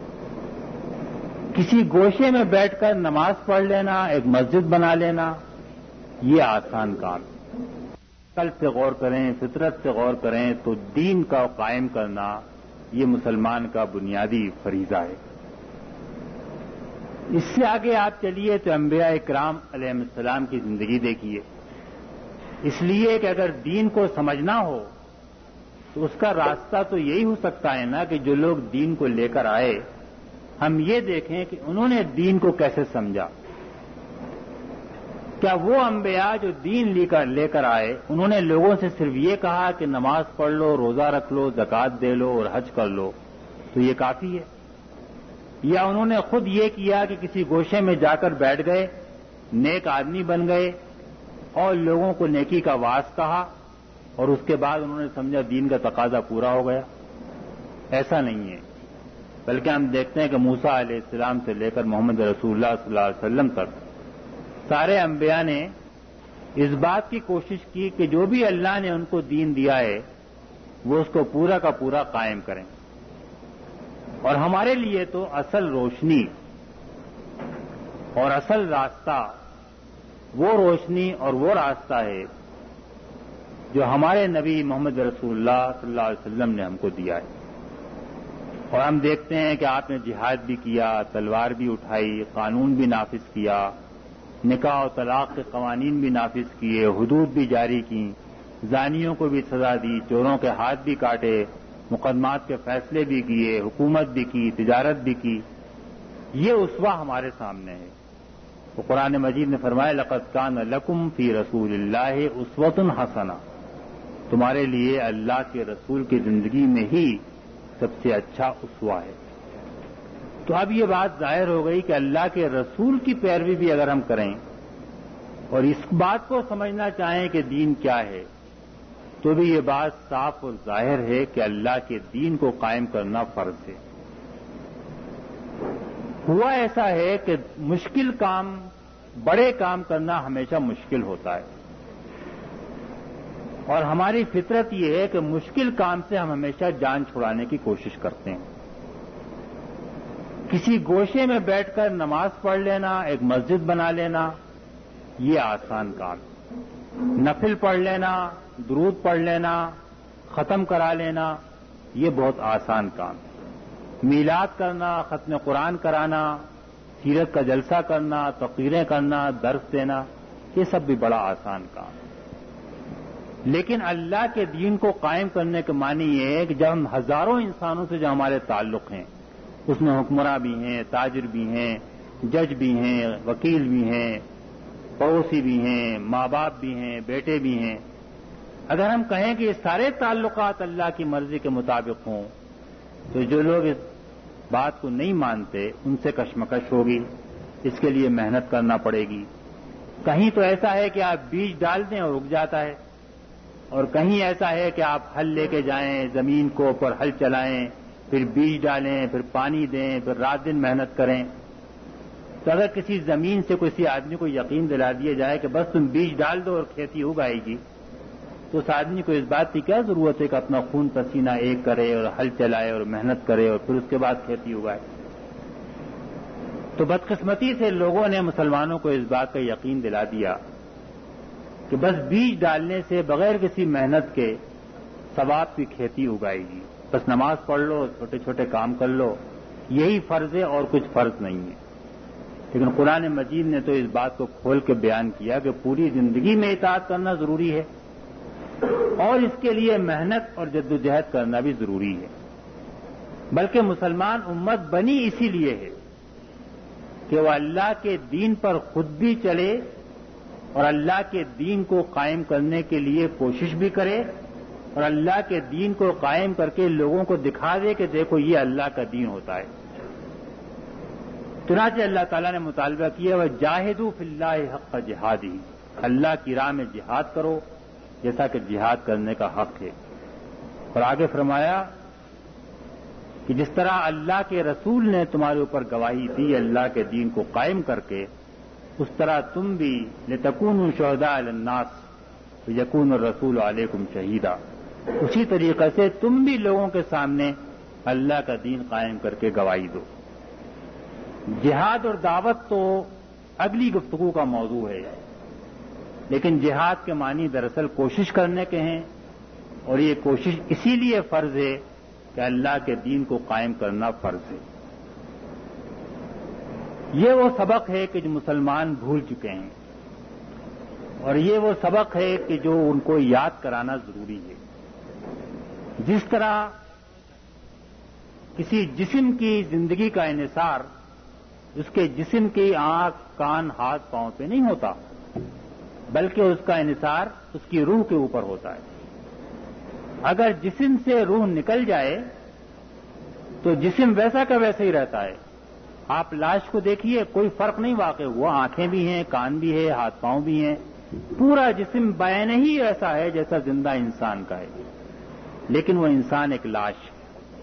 کسی گوشے میں بیٹھ کر نماز پڑھ لینا، ایک مسجد بنا لینا، یہ آسان کام ہے۔ عقل سے غور کریں، فطرت سے غور کریں تو دین کا قائم کرنا یہ مسلمان کا بنیادی فریضہ ہے۔ اس سے آگے آپ چلیے تو انبیاء اکرام علیہ السلام کی زندگی دیکھیے۔ اس لیے کہ اگر دین کو سمجھنا ہو تو اس کا راستہ تو یہی ہو سکتا ہے نا کہ جو لوگ دین کو لے کر آئے، ہم یہ دیکھیں کہ انہوں نے دین کو کیسے سمجھا۔ کیا وہ انبیاء جو دین لے کر آئے، انہوں نے لوگوں سے صرف یہ کہا کہ نماز پڑھ لو، روزہ رکھ لو، زکوٰۃ دے لو اور حج کر لو تو یہ کافی ہے؟ یا انہوں نے خود یہ کیا کہ کسی گوشے میں جا کر بیٹھ گئے، نیک آدمی بن گئے اور لوگوں کو نیکی کا واعظ کہا، اور اس کے بعد انہوں نے سمجھا دین کا تقاضا پورا ہو گیا؟ ایسا نہیں ہے، بلکہ ہم دیکھتے ہیں کہ موسیٰ علیہ السلام سے لے کر محمد رسول اللہ صلی اللہ علیہ وسلم تک سارے انبیاء نے اس بات کی کوشش کی کہ جو بھی اللہ نے ان کو دین دیا ہے وہ اس کو پورا کا پورا قائم کریں۔ اور ہمارے لیے تو اصل روشنی اور اصل راستہ وہ روشنی اور وہ راستہ ہے جو ہمارے نبی محمد رسول اللہ صلی اللہ علیہ وسلم نے ہم کو دیا ہے۔ اور ہم دیکھتے ہیں کہ آپ نے جہاد بھی کیا، تلوار بھی اٹھائی، قانون بھی نافذ کیا، نکاح و طلاق کے قوانین بھی نافذ کیے، حدود بھی جاری کی، زانیوں کو بھی سزا دی، چوروں کے ہاتھ بھی کاٹے، مقدمات کے فیصلے بھی کیے، حکومت بھی کی، تجارت بھی کی۔ یہ اسوہ ہمارے سامنے ہے۔ تو قرآن مجید نے فرمایا لقد کان لکم فی رسول اللہ اسوۃ حسنہ، تمہارے لیے اللہ کے رسول کی زندگی میں ہی سب سے اچھا اسوہ ہے۔ تو اب یہ بات ظاہر ہو گئی کہ اللہ کے رسول کی پیروی بھی اگر ہم کریں اور اس بات کو سمجھنا چاہیں کہ دین کیا ہے، تو بھی یہ بات صاف اور ظاہر ہے کہ اللہ کے دین کو قائم کرنا فرض ہے۔ ہوا ایسا ہے کہ مشکل کام، بڑے کام کرنا ہمیشہ مشکل ہوتا ہے، اور ہماری فطرت یہ ہے کہ مشکل کام سے ہم ہمیشہ جان چھڑانے کی کوشش کرتے ہیں۔ کسی گوشے میں بیٹھ کر نماز پڑھ لینا، ایک مسجد بنا لینا، یہ آسان کام ہے۔ نفل پڑھ لینا، درود پڑھ لینا، ختم کرا لینا، یہ بہت آسان کام ہے۔ میلاد کرنا، ختم قرآن کرانا، سیرت کا جلسہ کرنا، تقریریں کرنا، درس دینا، یہ سب بھی بڑا آسان کام ہے۔ لیکن اللہ کے دین کو قائم کرنے کے معنی یہ ہے کہ جب ہم ہزاروں انسانوں سے جو ہمارے تعلق ہیں، اس میں حکمراں بھی ہیں، تاجر بھی ہیں، جج بھی ہیں، وکیل بھی ہیں، پڑوسی بھی ہیں، ماں باپ بھی ہیں، بیٹے بھی ہیں، اگر ہم کہیں کہ یہ سارے تعلقات اللہ کی مرضی کے مطابق ہوں تو جو لوگ اس بات کو نہیں مانتے ان سے کشمکش ہوگی، اس کے لیے محنت کرنا پڑے گی۔ کہیں تو ایسا ہے کہ آپ بیج ڈال دیں اور رک جاتا ہے، اور کہیں ایسا ہے کہ آپ ہل لے کے جائیں زمین کو، پر ہل چلائیں، پھر بیج ڈالیں، پھر پانی دیں، پھر رات دن محنت کریں۔ تو اگر کسی زمین سے کسی آدمی کو یقین دلا دیا جائے کہ بس تم بیج ڈال دو اور کھیتی اگائے گی، تو اس آدمی کو اس بات کی کیا ضرورت ہے کہ اپنا خون پسینہ ایک کرے اور ہل چلائے اور محنت کرے اور پھر اس کے بعد کھیتی اگائے؟ تو بدقسمتی سے لوگوں نے مسلمانوں کو اس بات کا یقین دلا دیا کہ بس بیج ڈالنے سے بغیر کسی محنت کے ثواب کی کھیتی اگائے گی، بس نماز پڑھ لو، چھوٹے چھوٹے کام کر لو، یہی فرض ہے اور کچھ فرض نہیں ہے۔ لیکن قرآن مجید نے تو اس بات کو کھول کے بیان کیا کہ پوری زندگی میں اطاعت کرنا ضروری ہے، اور اس کے لیے محنت اور جدوجہد کرنا بھی ضروری ہے۔ بلکہ مسلمان امت بنی اسی لیے ہے کہ وہ اللہ کے دین پر خود بھی چلے اور اللہ کے دین کو قائم کرنے کے لیے کوشش بھی کرے اور اللہ کے دین کو قائم کر کے لوگوں کو دکھا دے کہ دیکھو یہ اللہ کا دین ہوتا ہے۔ چنانچہ اللہ تعالیٰ نے مطالبہ کیا وَجَاهِدُوا فِي اللَّهِ حَقَّ جِهَادِهِ، اللہ کی راہ میں جہاد کرو جیسا کہ جہاد کرنے کا حق ہے۔ اور آگے فرمایا کہ جس طرح اللہ کے رسول نے تمہارے اوپر گواہی دی اللہ کے دین کو قائم کر کے، اس طرح تم بھی لِتَكُونُوا شُهَدَاءَ عَلَى النَّاسِ وَيَكُونَ الرَّسُولُ عَلَيْكُمْ شَهِيدًا، اسی طریقے سے تم بھی لوگوں کے سامنے اللہ کا دین قائم کر کے گواہی دو۔ جہاد اور دعوت تو اگلی گفتگو کا موضوع ہے، لیکن جہاد کے معنی دراصل کوشش کرنے کے ہیں، اور یہ کوشش اسی لیے فرض ہے کہ اللہ کے دین کو قائم کرنا فرض ہے۔ یہ وہ سبق ہے کہ جو مسلمان بھول چکے ہیں، اور یہ وہ سبق ہے کہ جو ان کو یاد کرانا ضروری ہے۔ جس طرح کسی جسم کی زندگی کا انحصار اس کے جسم کی آنکھ، کان، ہاتھ، پاؤں پہ نہیں ہوتا، بلکہ اس کا انحصار اس کی روح کے اوپر ہوتا ہے۔ اگر جسم سے روح نکل جائے تو جسم ویسا کا ویسا ہی رہتا ہے۔ آپ لاش کو دیکھیے، کوئی فرق نہیں واقع ہوا، آنکھیں بھی ہیں، کان بھی ہے، ہاتھ پاؤں بھی ہیں، پورا جسم بعین ہی ایسا ہے جیسا زندہ انسان کا ہے، لیکن وہ انسان ایک لاش ہے۔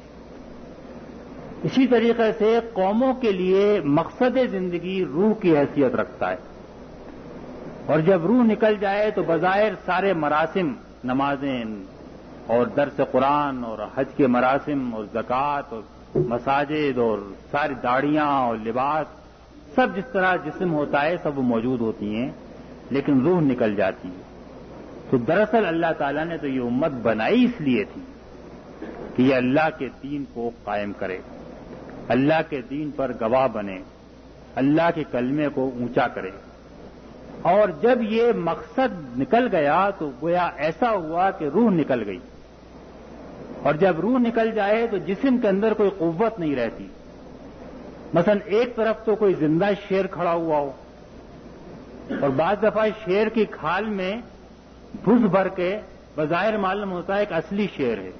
اسی طریقے سے قوموں کے لیے مقصد زندگی روح کی حیثیت رکھتا ہے، اور جب روح نکل جائے تو بظاہر سارے مراسم، نمازیں اور درس قرآن اور حج کے مراسم اور زکوٰۃ اور مساجد اور ساری داڑیاں اور لباس، سب جس طرح جسم ہوتا ہے سب وہ موجود ہوتی ہیں، لیکن روح نکل جاتی ہے۔ تو دراصل اللہ تعالیٰ نے تو یہ امت بنائی اس لیے تھی کہ یہ اللہ کے دین کو قائم کرے، اللہ کے دین پر گواہ بنے، اللہ کے کلمے کو اونچا کرے۔ اور جب یہ مقصد نکل گیا تو گویا ایسا ہوا کہ روح نکل گئی، اور جب روح نکل جائے تو جسم کے اندر کوئی قوت نہیں رہتی۔ مثلا ایک طرف تو کوئی زندہ شیر کھڑا ہوا ہو، اور بعض دفعہ شیر کی کھال میں بھس بھر کے بظاہر معلوم ہوتا ہے ایک اصلی شیر ہے۔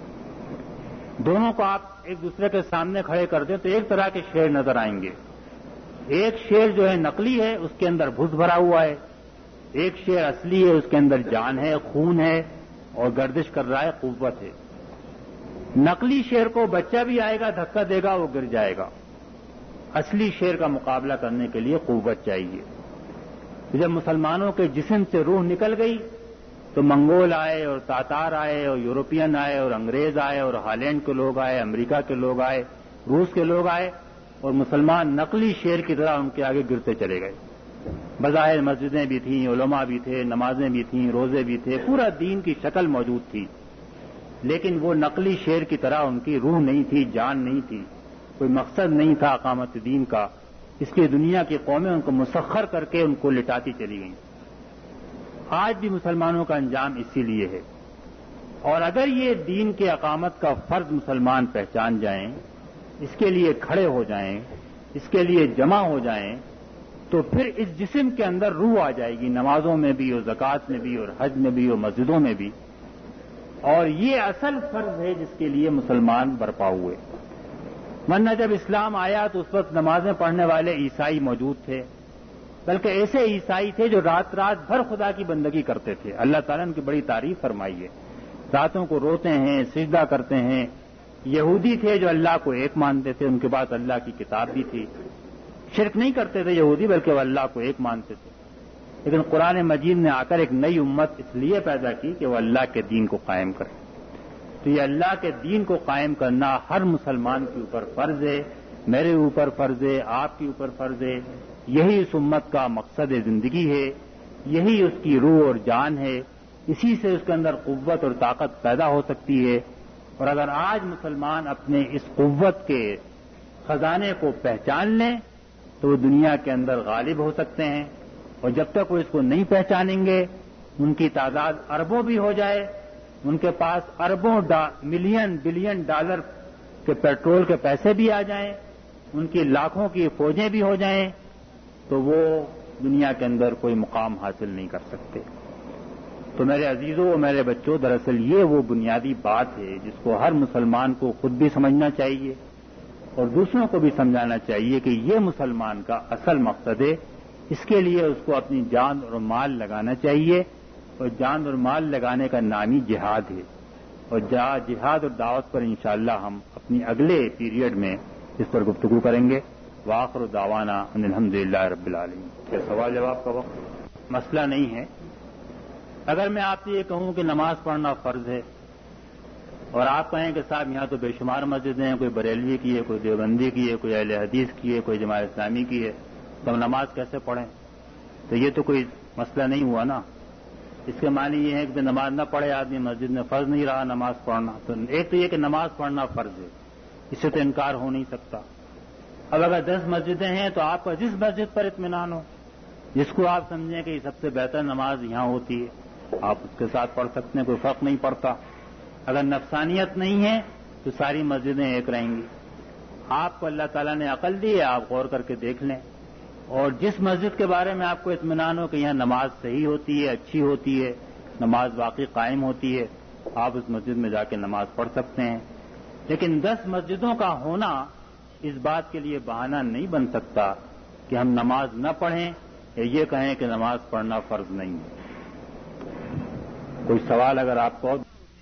دونوں کو آپ ایک دوسرے کے سامنے کھڑے کر دیں تو ایک طرح کے شیر نظر آئیں گے۔ ایک شیر جو ہے نقلی ہے، اس کے اندر بھس بھرا ہوا ہے، ایک شیر اصلی ہے، اس کے اندر جان ہے، خون ہے اور گردش کر رہا ہے، قوت ہے۔ نقلی شیر کو بچہ بھی آئے گا، دھکا دے گا، وہ گر جائے گا۔ اصلی شیر کا مقابلہ کرنے کے لیے قوت چاہیے۔ جب مسلمانوں کے جسم سے روح نکل گئی تو منگول آئے اور تاتار آئے اور یورپین آئے اور انگریز آئے اور ہالینڈ کے لوگ آئے، امریکہ کے لوگ آئے، روس کے لوگ آئے، اور مسلمان نقلی شیر کی طرح ان کے آگے گرتے چلے گئے۔ بظاہر مسجدیں بھی تھیں، علماء بھی تھے، نمازیں بھی تھیں، روزے بھی تھے، پورا دین کی شکل موجود تھی، لیکن وہ نقلی شیر کی طرح ان کی روح نہیں تھی، جان نہیں تھی، کوئی مقصد نہیں تھا اقامت دین کا، اس لیے دنیا کی قومیں ان کو مسخر کر کے ان کو لٹاتی چلی گئیں۔ آج بھی مسلمانوں کا انجام اسی لیے ہے، اور اگر یہ دین کے اقامت کا فرض مسلمان پہچان جائیں، اس کے لیے کھڑے ہو جائیں، اس کے لیے جمع ہو جائیں، تو پھر اس جسم کے اندر روح آ جائے گی، نمازوں میں بھی اور زکوٰۃ میں بھی اور حج میں بھی اور مسجدوں میں بھی، اور یہ اصل فرض ہے جس کے لیے مسلمان برپا ہوئے۔ ورنہ جب اسلام آیا تو اس وقت نمازیں پڑھنے والے عیسائی موجود تھے، بلکہ ایسے عیسائی تھے جو رات رات بھر خدا کی بندگی کرتے تھے۔ اللہ تعالیٰ نے ان کی بڑی تعریف فرمائی ہے، راتوں کو روتے ہیں، سجدہ کرتے ہیں۔ یہودی تھے جو اللہ کو ایک مانتے تھے، ان کے پاس اللہ کی کتاب بھی تھی، شرک نہیں کرتے تھے یہودی، بلکہ وہ اللہ کو ایک مانتے تھے۔ لیکن قرآن مجید نے آ کر ایک نئی امت اس لیے پیدا کی کہ وہ اللہ کے دین کو قائم کرے۔ تو یہ اللہ کے دین کو قائم کرنا ہر مسلمان کے اوپر فرض ہے، میرے اوپر فرض ہے، آپ کے اوپر فرض ہے۔ یہی اس امت کا مقصد زندگی ہے، یہی اس کی روح اور جان ہے، اسی سے اس کے اندر قوت اور طاقت پیدا ہو سکتی ہے۔ اور اگر آج مسلمان اپنے اس قوت کے خزانے کو پہچان لیں تو وہ دنیا کے اندر غالب ہو سکتے ہیں، اور جب تک وہ اس کو نہیں پہچانیں گے، ان کی تعداد اربوں بھی ہو جائے، ان کے پاس اربوں ملین بلین ڈالر کے پیٹرول کے پیسے بھی آ جائیں، ان کی لاکھوں کی فوجیں بھی ہو جائیں، تو وہ دنیا کے اندر کوئی مقام حاصل نہیں کر سکتے۔ تو میرے عزیزوں و میرے بچوں، دراصل یہ وہ بنیادی بات ہے جس کو ہر مسلمان کو خود بھی سمجھنا چاہیے اور دوسروں کو بھی سمجھانا چاہیے کہ یہ مسلمان کا اصل مقصد ہے. اس کے لیے اس کو اپنی جان اور مال لگانا چاہیے، اور جان اور مال لگانے کا نام ہی جہاد ہے. اور جہاد اور دعوت پر انشاءاللہ ہم اپنی اگلے پیریڈ میں اس پر گفتگو کریں گے. وآخر دعوانا ان الحمدللہ رب العالمین. کیا سوال جواب کا وقت؟ مسئلہ نہیں ہے. اگر میں آپ سے یہ کہوں کہ نماز پڑھنا فرض ہے اور آپ کہیں کہ صاحب یہاں تو بے شمار مسجدیں ہیں، کوئی بریلوی کی ہے، کوئی دیوبندی کی ہے، کوئی اہل حدیث کی ہے، کوئی جماعت اسلامی کی ہے، تو ہم نماز کیسے پڑھیں؟ تو یہ تو کوئی مسئلہ نہیں ہوا نا. اس کے معنی یہ ہے کہ نماز نہ پڑھے آدمی مسجد میں فرض نہیں رہا نماز پڑھنا. تو ایک تو یہ کہ نماز پڑھنا فرض ہے، اس سے تو انکار ہو نہیں سکتا. اب اگر 10 مسجدیں ہیں تو آپ کا جس مسجد پر اطمینان ہو، جس کو آپ سمجھیں کہ یہ سب سے بہتر نماز یہاں ہوتی ہے، آپ اس کے ساتھ پڑھ سکتے ہیں، کوئی فرق نہیں پڑتا. اگر نفسانیت نہیں ہے تو ساری مسجدیں ایک رہیں گی. آپ کو اللہ تعالیٰ نے عقل دی ہے، آپ غور کر کے دیکھ لیں، اور جس مسجد کے بارے میں آپ کو اطمینان ہو کہ یہاں نماز صحیح ہوتی ہے، اچھی ہوتی ہے، نماز واقعی قائم ہوتی ہے، آپ اس مسجد میں جا کے نماز پڑھ سکتے ہیں. لیکن 10 مسجدوں کا ہونا اس بات کے لیے بہانہ نہیں بن سکتا کہ ہم نماز نہ پڑھیں یا یہ کہیں کہ نماز پڑھنا فرض نہیں ہے. کوئی سوال اگر آپ کو؟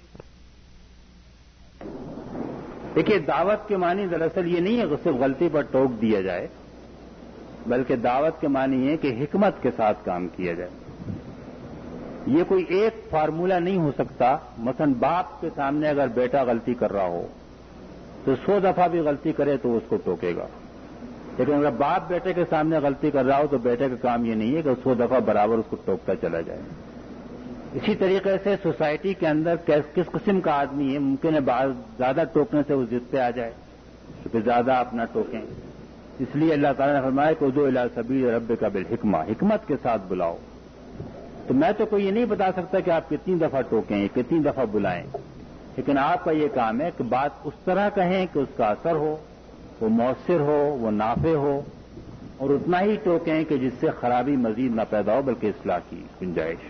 دیکھیے، دعوت کے معنی دراصل یہ نہیں ہے کہ صرف غلطی پر ٹوک دیا جائے، بلکہ دعوت کے معنی یہ کہ حکمت کے ساتھ کام کیا جائے. یہ کوئی ایک فارمولہ نہیں ہو سکتا. مثلا باپ کے سامنے اگر بیٹا غلطی کر رہا ہو تو 100 دفعہ بھی غلطی کرے تو اس کو ٹوکے گا. لیکن اگر باپ بیٹے کے سامنے غلطی کر رہا ہو تو بیٹے کا کام یہ نہیں ہے کہ 100 دفعہ برابر اس کو ٹوکتا چلا جائے. اسی طریقے سے سوسائٹی کے اندر کس قسم کا آدمی ہے، ممکن ہے زیادہ ٹوکنے سے وہ ضد پہ آ جائے تو پھر زیادہ آپ نہ ٹوکیں. اس لیے اللہ تعالیٰ نے فرمایا کہ ادعو الی سبیل ربک بالحکمہ، حکمت کے ساتھ بلاؤ. تو میں تو کوئی یہ نہیں بتا سکتا کہ آپ کتنی دفعہ ٹوکیں، کتنی دفعہ بلائیں، لیکن آپ کا یہ کام ہے کہ بات اس طرح کہیں کہ اس کا اثر ہو، وہ مؤثر ہو، وہ نافع ہو، اور اتنا ہی ٹوکیں کہ جس سے خرابی مزید نہ پیدا ہو بلکہ اصلاح کی گنجائش.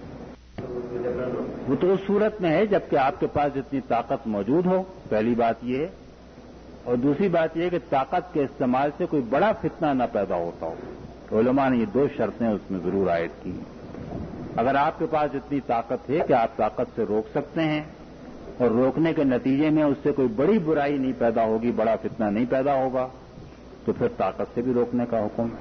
وہ تو اس صورت میں ہے جبکہ آپ کے پاس جتنی طاقت موجود ہو، پہلی بات یہ ہے. اور دوسری بات یہ کہ طاقت کے استعمال سے کوئی بڑا فتنہ نہ پیدا ہوتا ہو. علماء نے یہ 2 شرطیں اس میں ضرور عائد کی. اگر آپ کے پاس اتنی طاقت ہے کہ آپ طاقت سے روک سکتے ہیں اور روکنے کے نتیجے میں اس سے کوئی بڑی برائی نہیں پیدا ہوگی، بڑا فتنہ نہیں پیدا ہوگا، تو پھر طاقت سے بھی روکنے کا حکم ہے.